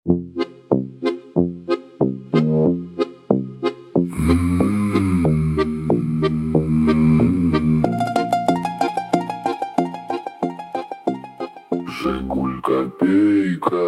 Жигуль копейка.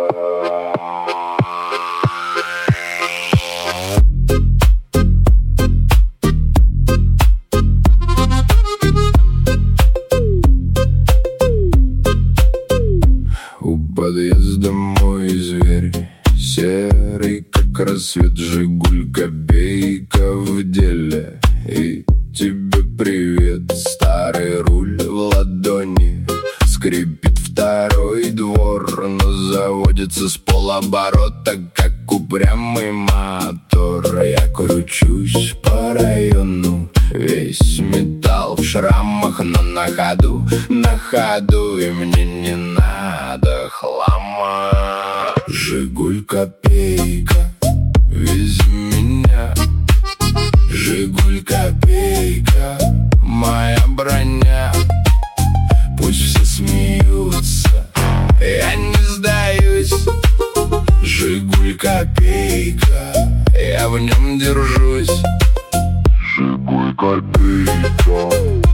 У подъезда мой зверь, серый как рассвет, Жигуль копейка в деле. И тебе привет, старый руль в ладони. Скрипит второй двор, но заводится с полоборота, как упрямый мотор. Я кручусь по району, весь металл в шрамах, но на ходу, и мне не надо хлама. Жигуль копейка, вези меня. Жигуль копейка, моя броня. Пусть все смеются, я не сдаюсь. Жигуль копейка, я в нем держусь. Жигуль копейка.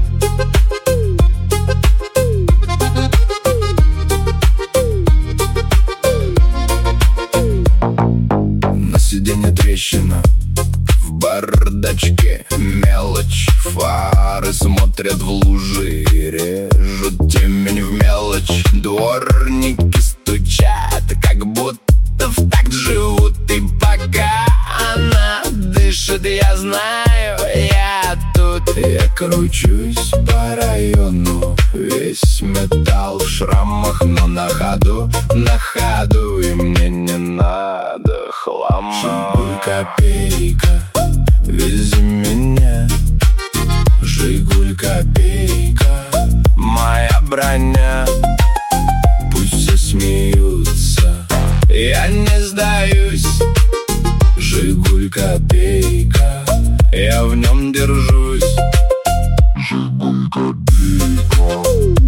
На сиденье трещина, в бардачке мелочь. Фары смотрят в лужи и режут темень в мелочь. Дворники стучат, как будто в такт живут. И пока она дышит, я знаю, я тут. Я кручусь по району, весь металл в шрамах, но на ходу, и мне не надо хлама. Жигуль копейка, вези меня. Жигуль копейка, моя броня. Пусть все смеются, я не сдаюсь. Жигуль копейка, я в нем держусь. Жигуль копейка.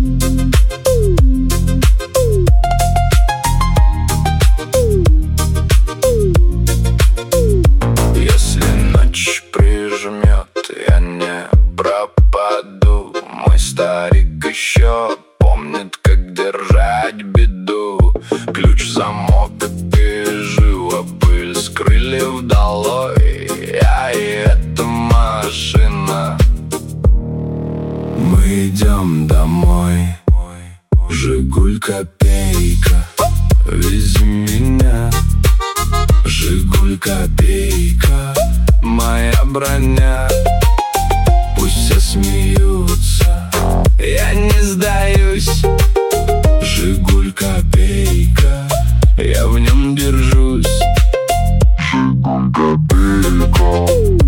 Если ночь прижмет, я не пропаду. Мой старик еще помнит, как держать беду. Ключ, замок и живо пыль с крыльев долой. Я и эта машина. Мы идем домой. Жигуль копейка, вези меня. Жигуль копейка, моя броня. Пусть все смеются, я не сдаюсь. Жигуль копейка, я в нем держусь. Жигуль копейка.